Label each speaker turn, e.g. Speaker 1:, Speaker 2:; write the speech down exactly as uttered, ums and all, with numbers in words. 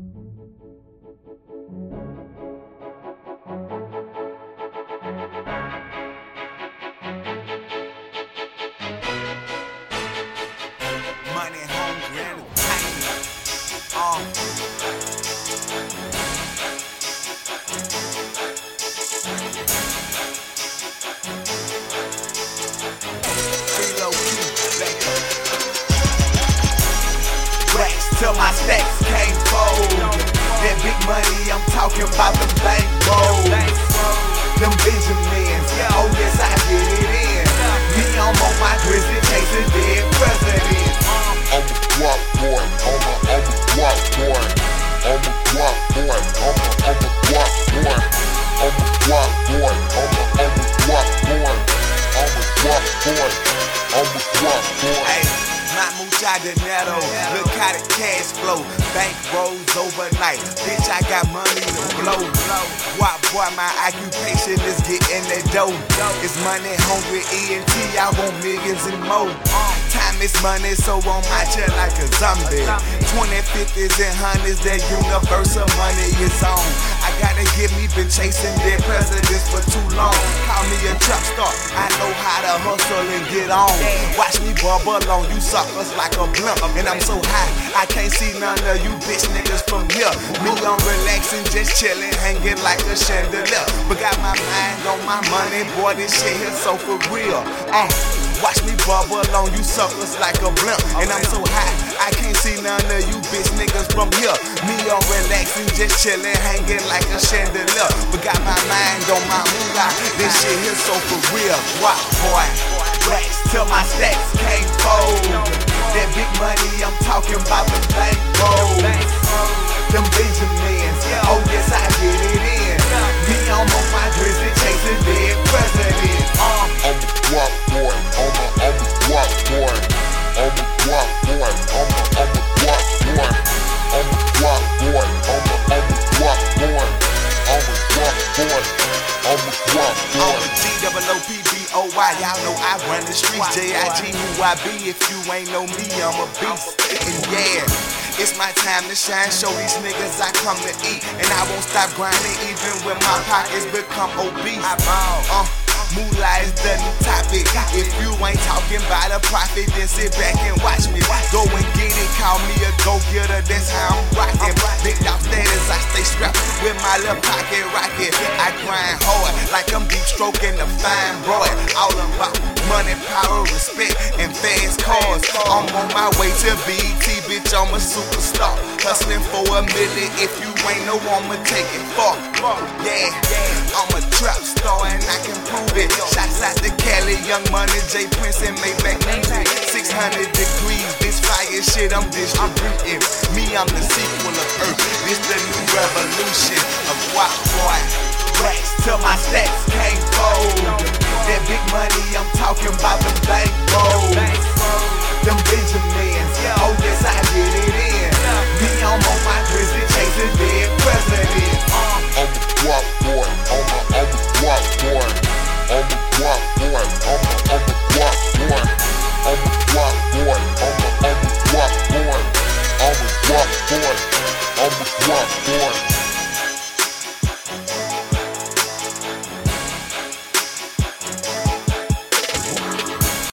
Speaker 1: Money, hungry, entertainment. Uh. Racks till my stacks can't fold. That big money, I'm talking about the bank roll. Them Benjamins, oh yes I get it in. Me, I'm on my grizzly chasing dead presidents.
Speaker 2: I'm a guap boy, I'm a, I'm a guap boy. I'm a guap boy, I'm a, I'm a guap boy. I'm a guap boy, I'm a, I'm a guap boy. I'm a guap boy, I'm a guap boy.
Speaker 1: Hey, my mucha dinero, look how the cash flow. Bank rolls overnight, bitch I got money to blow. Guap boy, my occupation is getting that dough. It's money hungry E N T, I want millions and more. Time is money, so I'm out here like a zombie. Twenty, fifties and hundreds, that universal money is on. I gotta get me, been chasing dead presidents for too long. Call me a trap star, I know how to hustle and get on. Watch me bubble on you suckers like a blunt. And I'm so high, I can't see none of you bitch niggas from here. Me, I'm relaxing, just chilling, hanging like a chandelier. But got my mind on my money, boy, this shit here so for real. Uh. Watch me bubble on you suckers like a blunt. And I'm so high, I can't see none of you bitch niggas from here. Me, I'm relaxing, just chilling, hanging like a chandelier. But got my mind on my moolah, this shit here so for real. Guap boy, racks till my stacks can't fold. That big money, I'm talking about the bank roll. Them Benjamins, oh yes I get it in. Me, I'm on my grizzly chasing dead presidents. Uh.
Speaker 2: I'm a guap boy, I'm a, I'm a guap boy. I'm a guap boy, I'm a, I'm a guap boy. I'm a guap boy, I'm a, I'm a guap boy. I'm a guap boy, I'm a guap boy.
Speaker 1: I'm a G O O P B O Y, y'all know I run the streets. J I G who I be, if you ain't know me, I'm a beast. And yeah, it's my time to shine, show these niggas I come to eat. And I won't stop grinding even when my pockets become obese. Uh, Moolah is the new topic. If you ain't talking about a profit, then sit back and watch me. Go and get it, call me a go-getter, that's how I'm rockin'. Big dog status, I stay strapped with my little pocket rocket. I grind hard like I'm deep stroking the fine boy. All about money, power, respect, and fast cars. I'm on my way to B E T, bitch, I'm a superstar. Hustling for a million, if you ain't know, I'ma take it far. Yeah, I'm a trap star and I can prove it. Shots out to Cali, Young Money, J Prince, and Maybach music. six hundred degrees, this fire shit I'm distributing. Me, I'm the sequel of Earth. This the new revolution of Guap boy. Racks till my stacks can't fold. That big money, I'm talking about the bank roll.